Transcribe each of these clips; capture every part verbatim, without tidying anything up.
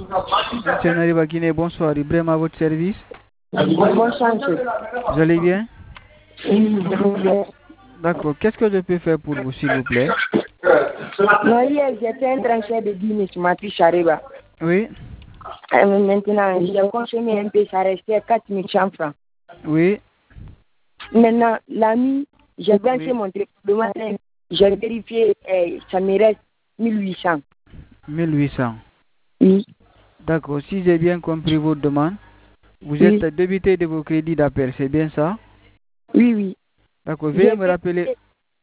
Monsieur Nariba Guinée, bonsoir. Ibrahim à votre service. Bonsoir, monsieur. Vous allez bien? Oui, je vais bien. D'accord. Qu'est-ce que je peux faire pour vous, s'il vous plaît? Non, hier, j'étais en train de dîner sur ma fiche Ariba. Oui. Et maintenant, j'ai consommé un peu, ça restait à quatre mille francs. Oui. Maintenant, la nuit, j'ai branché Oui. mon téléphone. Le matin, j'ai vérifié, eh, ça me reste mille huit cents. mille huit cents. Oui. D'accord. Si j'ai bien compris votre demande, vous Oui. êtes débité de vos crédits d'appel, c'est bien ça? Oui, oui. D'accord. Veuillez J'ai me rappeler. vérifié,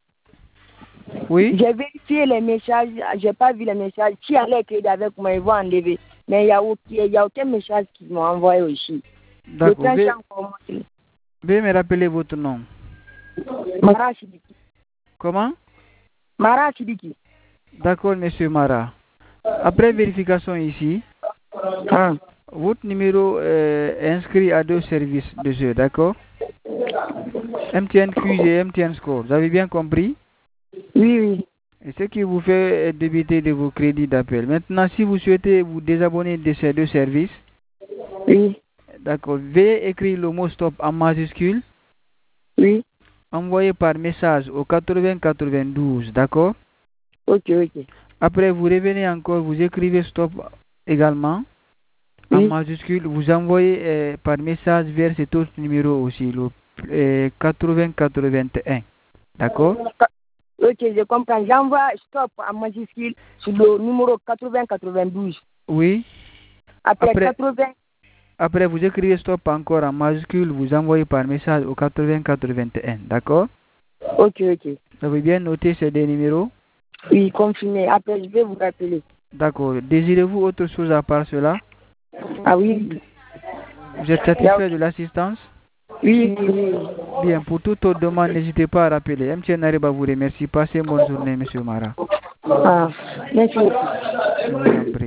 Oui. j'ai vérifié les messages, j'ai pas vu les messages. Qui allait crédit avec moi, ils vont enlever. Mais il n'y a, aucun- il y a aucun message qu'ils m'ont envoyé aussi. Le D'accord. temps, Veuillez, c'est encore monté. veuillez me rappeler votre nom. Mara Sidiki. Comment? Mara Sidiki. D'accord, monsieur Mara. Après vérification ici, Ah. votre numéro est inscrit à deux services de jeu, d'accord? M T N Quiz et M T N Score. Vous avez bien compris? Oui, oui. Et ce qui vous fait débiter de vos crédits d'appel. Maintenant, si vous souhaitez vous désabonner de ces deux services, Oui. d'accord, veuillez écrire le mot stop en majuscule, Oui. envoyé par message au quatre-vingts quatre-vingt-douze, d'accord? Ok, ok. Après, vous revenez encore, vous écrivez stop également en Oui. majuscule, vous envoyez euh, par message vers cet autre numéro aussi, le euh, quatre-vingts quatre-vingt-un, d'accord? Ok, je comprends. J'envoie stop en majuscule sur le numéro quatre-vingts quatre-vingt-douze. Oui. Après, Après, quatre-vingts. après, vous écrivez stop encore en majuscule, vous envoyez par message au quatre-vingts quatre-vingt-un, d'accord? Ok, ok. Vous avez bien noté ces deux numéros? Oui, confirmé. Après, je vais vous rappeler. D'accord. Désirez-vous autre chose à part cela? Ah oui. Vous êtes satisfait de l'assistance? Oui, oui, oui. Bien, pour toute autre demande, n'hésitez pas à rappeler. M T N Nariba vous remercie. Passez une bonne journée, monsieur Mara. Ah, merci. Je vous en prie.